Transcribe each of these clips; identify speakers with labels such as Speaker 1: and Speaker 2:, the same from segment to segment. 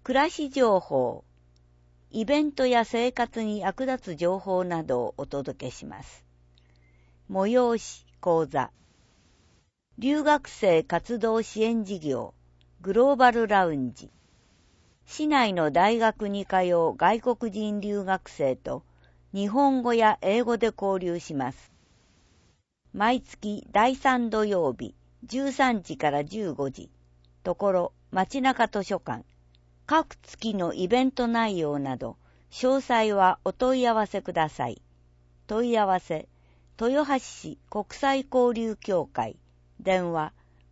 Speaker 1: 暮らし情報、イベントや生活に役立つ情報などをお届けします。催し講座、留学生活動支援事業、グローバルラウンジ、市内の大学に通う外国人留学生と日本語や英語で交流します。毎月第3土曜日13時から15時、ところ街中図書館、各月のイベント内容など、詳細はお問い合わせください。問い合わせ、豊橋市国際交流協会、電話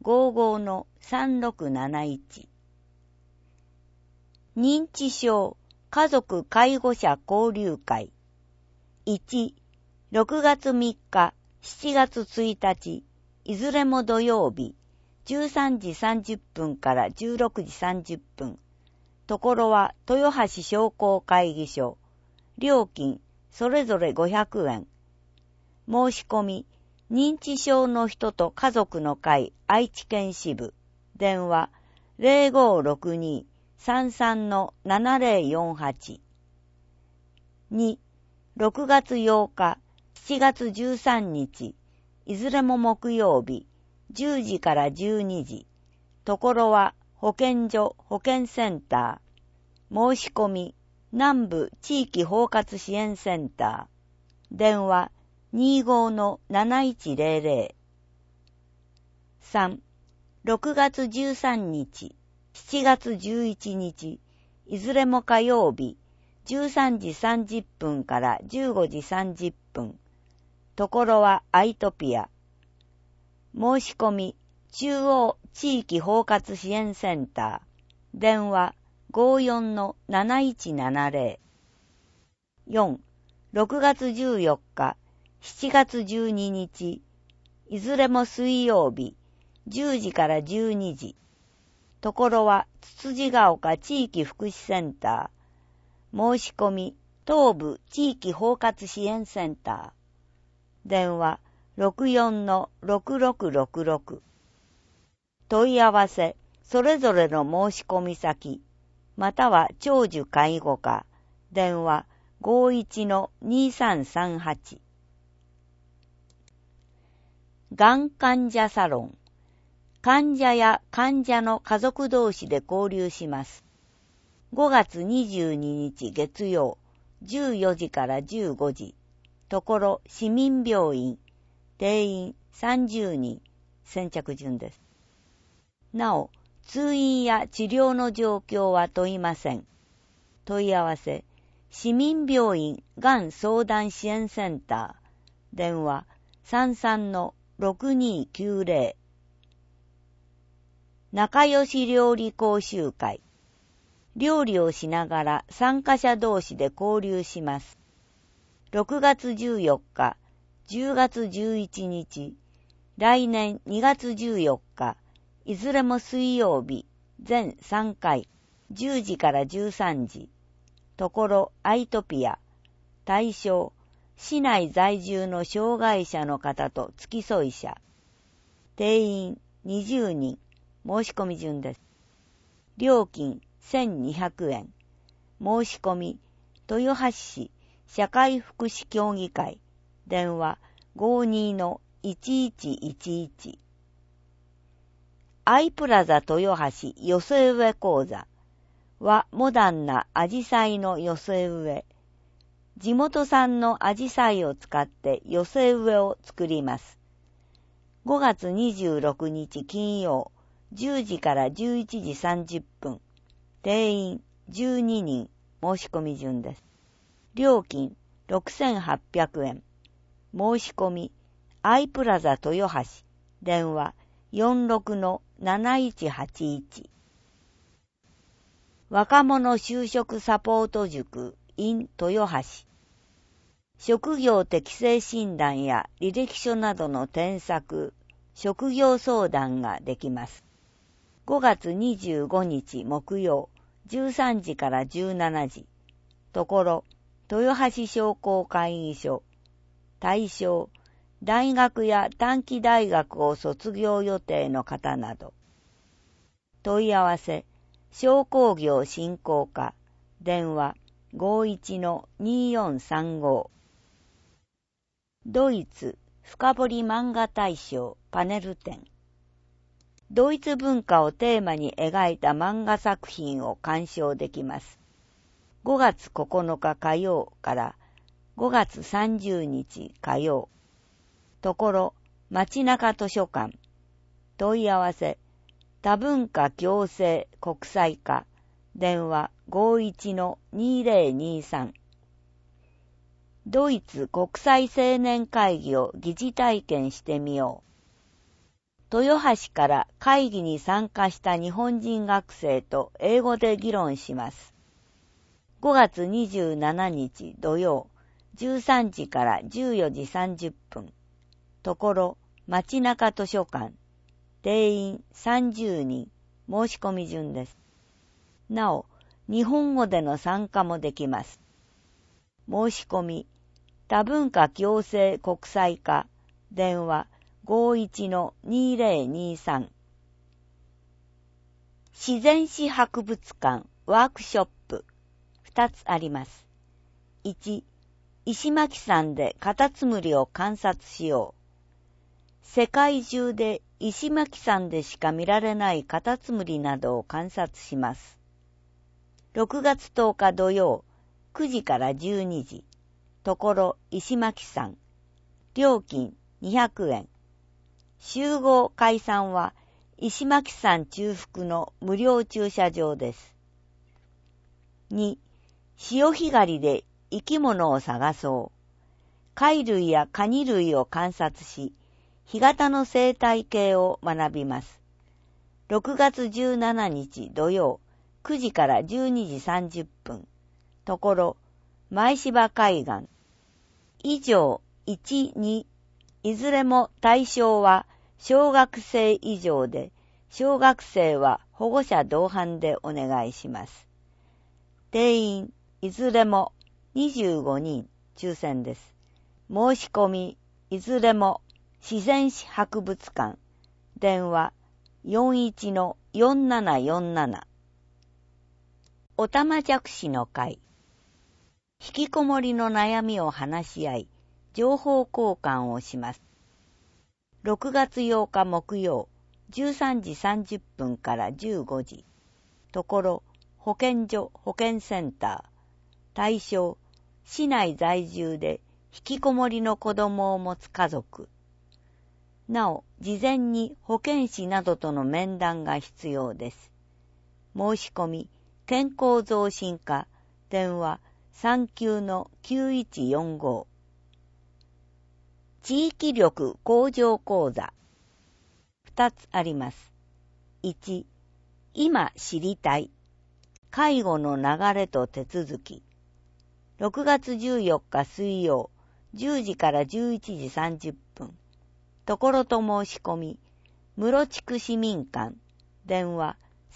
Speaker 1: 55-3671。認知症家族介護者交流会。1、6月3日、7月1日、いずれも土曜日、13時30分から16時30分。ところは豊橋商工会議所。料金、それぞれ500円。申し込み、認知症の人と家族の会愛知県支部。電話、0562-33-7048。2、6月8日、7月13日、いずれも木曜日、10時から12時。ところは保健所保健センター。申し込み、南部地域包括支援センター。電話、25-7100。3、6月13日、7月11日、いずれも火曜日、13時30分から15時30分。ところはアイトピア。申し込み、中央地域包括支援センター。電話、54-7170。4、6月14日、7月12日、いずれも水曜日、10時から12時。ところは、つつじが丘地域福祉センター。申し込み、東部地域包括支援センター。電話、64-6666。問い合わせ、それぞれの申し込み先、または長寿介護課。電話、51-2338。がん患者サロン。患者や患者の家族同士で交流します。5月22日月曜、14時から15時。ところ市民病院。定員30人。先着順です。なお、通院や治療の状況は問いません。問い合わせ、市民病院がん相談支援センター。電話、33-6290。仲良し料理講習会。料理をしながら参加者同士で交流します。6月14日、10月11日、来年2月14日、いずれも水曜日、全3回、10時から13時。ところアイトピア。対象、市内在住の障害者の方と付き添い者。定員20人。申し込み順です。料金1200円。申し込み、豊橋市社会福祉協議会。電話 52-1111。アイプラザ豊橋寄せ植え講座はモダンなアジサイの寄せ植え。地元産のアジサイを使って寄せ植えを作ります。5月26日金曜、10時から11時30分。定員12人。申し込み順です。料金6800円。申し込み、アイプラザ豊橋。電話46-7181。若者就職サポート塾 in 豊橋。職業適性診断や履歴書などの添削、職業相談ができます。5月25日木曜、13時から17時。ところ、豊橋商工会議所。対象、大学や短期大学を卒業予定の方など。問い合わせ、 商工業振興課、電話 51-2435。ドイツ深掘り漫画大賞パネル展。ドイツ文化をテーマに描いた漫画作品を鑑賞できます。5月9日火曜から5月30日火曜。ところ、街中図書館。問い合わせ、多文化共生国際課。電話 51-2023。ドイツ国際青年会議を疑似体験してみよう。豊橋から会議に参加した日本人学生と英語で議論します。5月27日土曜、13時から14時30分。ところ、街中図書館。定員30人。申し込み順です。なお、日本語での参加もできます。申し込み、多文化共生国際課。電話51-2023。自然史博物館ワークショップ2つあります。1、石巻山でカタツムリを観察しよう。世界中で石巻山でしか見られないカタツムリなどを観察します。6月10日土曜、9時から12時。ところ石巻山。料金200円。集合解散は石巻山中腹の無料駐車場です。2、潮干狩りで生き物を探そう。貝類やカニ類を観察し、干潟の生態系を学びます。6月17日土曜、9時から12時30分。ところ、前芝海岸。以上、1、2、いずれも対象は小学生以上で、小学生は保護者同伴でお願いします。定員、いずれも25人、抽選です。申し込み、いずれも自然史博物館。電話 41-4747。おたまじゃくしの会。引きこもりの悩みを話し合い、情報交換をします。6月8日木曜、13時30分から15時。ところ、保健所保健センター。対象、市内在住で引きこもりの子供を持つ家族。なお、事前に保健師などとの面談が必要です。申し込み、健康増進課、電話 39-9145。地域力向上講座。2つあります。1、今知りたい。介護の流れと手続き。6月14日水曜、10時から11時30分。ところと申し込み、室地区市民館、電話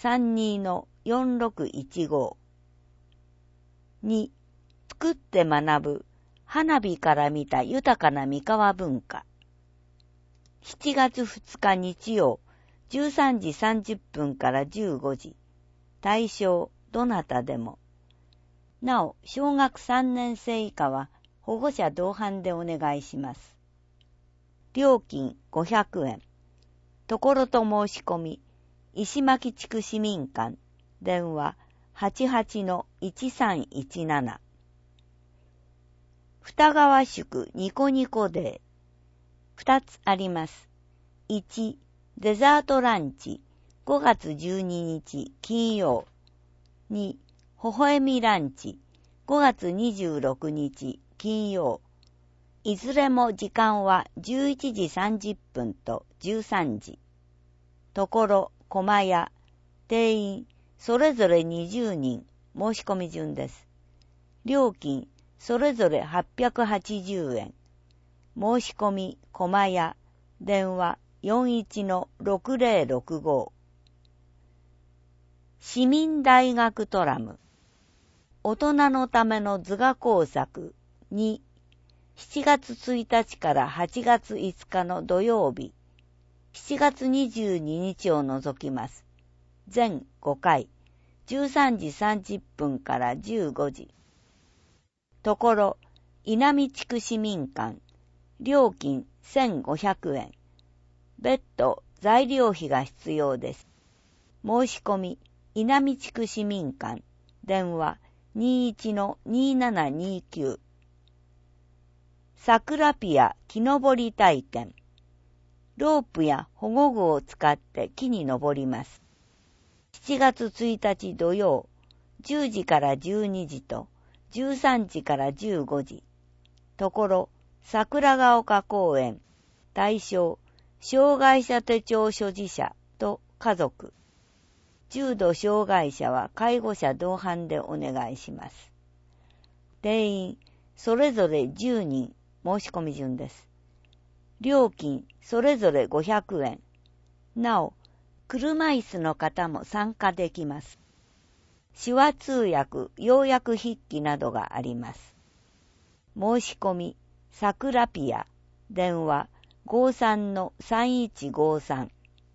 Speaker 1: 32-4615。2、作って学ぶ、花火から見た豊かな三河文化。7月2日日曜、13時30分から15時。対象、どなたでも。なお、小学3年生以下は保護者同伴でお願いします。料金500円。ところと申し込み、石巻地区市民館、電話 88-1317。二川宿ニコニコデー。2つあります。1、デザートランチ、5月12日金曜。2、微笑みランチ、5月26日金曜。いずれも時間は11時30分と13時。ところ、駒屋、定員、それぞれ20人、申し込み順です。料金、それぞれ880円。申し込み、駒屋、電話 41-6065。市民大学トラム。大人のための図画工作2、7月1日から8月5日の土曜日、7月22日を除きます。全5回、 13時30分から15時。ところ、稲見地区市民館、料金1500円。別途材料費が必要です。申し込み、稲見地区市民館、電話 21-2729。桜ピア木登り体験。ロープや保護具を使って木に登ります。7月1日土曜、10時から12時と13時から15時。ところ、桜ヶ丘公園、対象、障害者手帳所持者と家族。重度障害者は介護者同伴でお願いします。定員、それぞれ10人、申し込み順です。料金、それぞれ500円。なお、車椅子の方も参加できます。手話通訳、要約筆記などがあります。申し込み、桜ピア、電話 53-3153。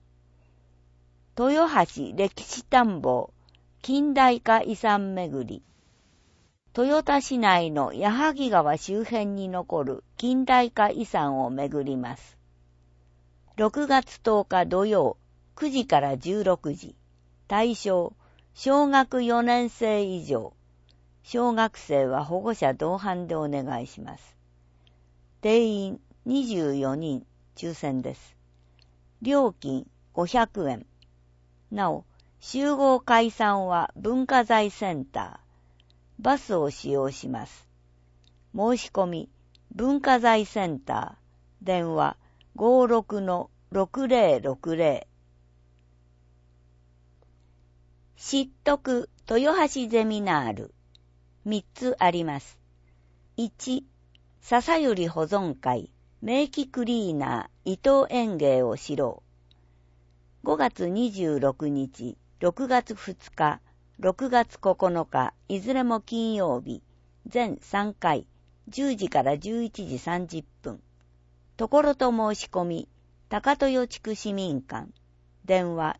Speaker 1: 豊橋歴史探訪、近代化遺産めぐり。豊田市内の矢作川周辺に残る近代化遺産をめぐります。6月10日土曜、9時から16時。対象、小学4年生以上。小学生は保護者同伴でお願いします。定員24人、抽選です。料金500円。なお、集合解散は文化財センター、バスを使用します。申し込み、文化財センター、電話 56-6060。知得豊橋ゼミナール、3つあります。1、笹百合保存会、名器クリーナー、伊藤園芸を知ろう。5月26日、6月2日、6月9日、いずれも金曜日、全3回、10時から11時30分。ところと申し込み、高豊地区市民館、電話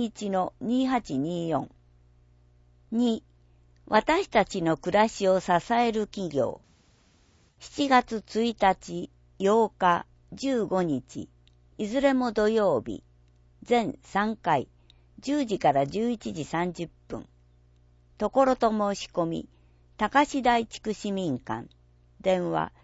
Speaker 1: 21-2824。2、私たちの暮らしを支える企業。7月1日、8日、15日、いずれも土曜日、全3回、10時から11時30分。ところと申し込み、高志台地区市民館、電話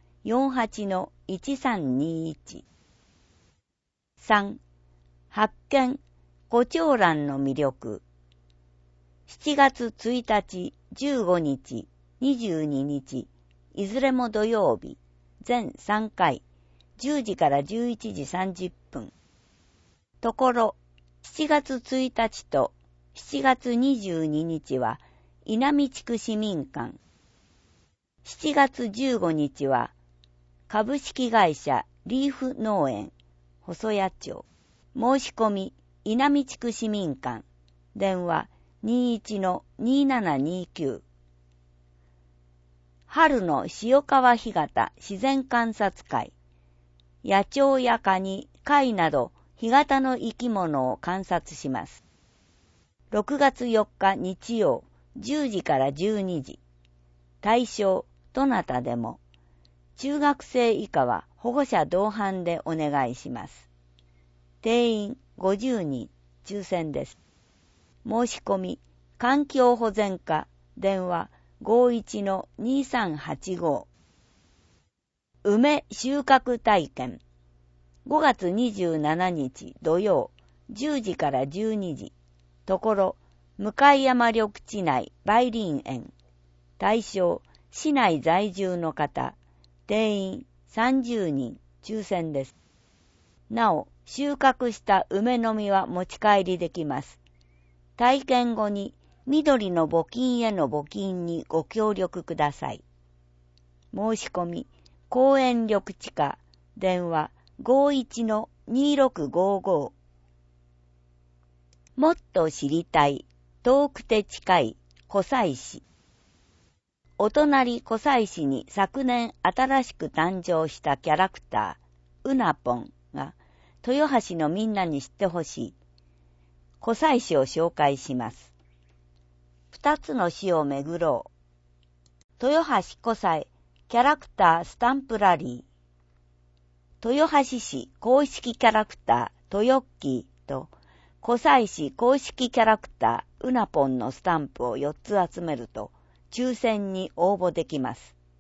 Speaker 1: 48-1321。3、発見、胡蝶蘭の魅力。7月1日、15日、22日、いずれも土曜日、全3回、10時から11時30分。ところ、7月1日と7月22日は、稲見地区市民館。7月15日は、株式会社リーフ農園、細谷町。申し込み、稲見地区市民館。電話、21-2729。春の塩川干潟自然観察会。野鳥やカニ、貝など干潟の生き物を観察します。6月4日日曜、10時から12時。対象、どなたでも。中学生以下は保護者同伴でお願いします。定員50人、抽選です。申し込み、環境保全課、電話 51-2385。梅収穫体験。5月27日土曜、10時から12時。ところ、向山緑地内梅林園。対象、市内在住の方。定員30人、抽選です。なお、収穫した梅の実は持ち帰りできます。体験後に緑の募金への募金にご協力ください。申し込み、公園緑地課、電話 51-2655。もっと知りたい、遠くて近い、湖西市。お隣湖西市に昨年新しく誕生したキャラクター、うなぽんが、豊橋のみんなに知ってほしい。湖西市を紹介します。 二つの市を巡ろう。豊橋湖西キャラクタースタンプラリー。豊橋市公式キャラクタートヨッキーと湖西市公式キャラクターうなぽんのスタンプを4つ集めると抽選に応募できます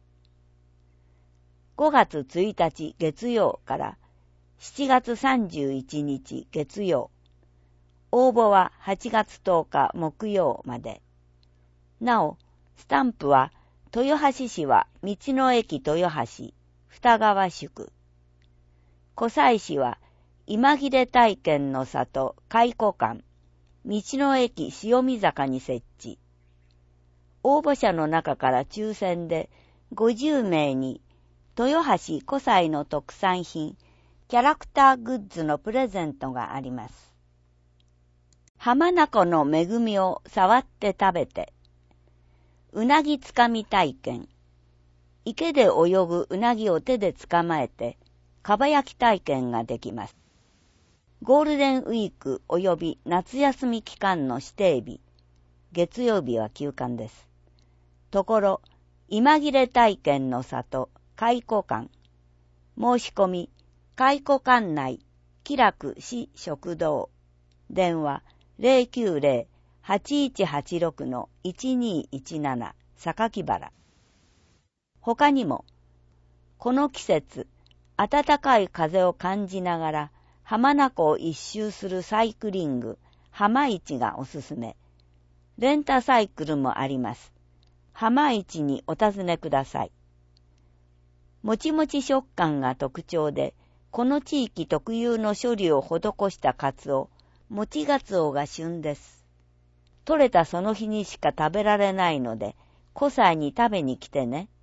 Speaker 1: 。5月1日月曜から7月31日月曜。応募は8月10日木曜まで。なお、スタンプは豊橋市は道の駅豊橋、二川宿。湖西市は今切れ体験の里開湖館、道の駅潮見坂に設置。応募者の中から抽選で50名に豊橋湖西の特産品、キャラクターグッズのプレゼントがあります。浜名湖の恵みを触って食べて。うなぎつかみ体験。池で泳ぐうなぎを手で捕まえて、かば焼き体験ができます。ゴールデンウィーク及び夏休み期間の指定日。月曜日は休館です。ところ、今切れ体験の里、開湖館。申し込み、開湖館内、気楽市食堂。電話、090-8186-1217 榊原。他にも、この季節、暖かい風を感じながら浜名湖を一周するサイクリング、浜市がおすすめ。レンタサイクルもあります。浜市にお尋ねください。もちもち食感が特徴で、この地域特有の処理を施したカツオ、もちガツオが旬です。取れたその日にしか食べられないので、湖西に食べに来てね。